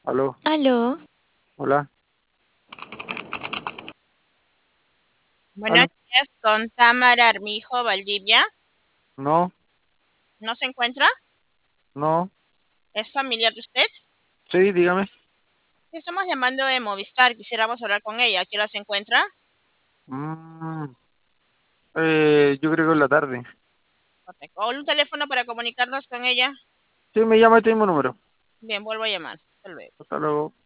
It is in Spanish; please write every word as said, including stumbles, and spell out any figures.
Aló, Aló, hola, Buenos aló, días, con Tamara Armijo Valdivia. no, ¿No se encuentra? no, ¿Es familiar de usted? sí, dígame. Estamos llamando de Movistar. Quisiéramos hablar con ella. ¿Qué hora se encuentra? Mm, eh, yo creo que en la tarde. Correcto. ¿O un teléfono para comunicarnos con ella? Sí, me llama este mismo número. Bien, vuelvo a llamar. Hasta luego. Hasta luego.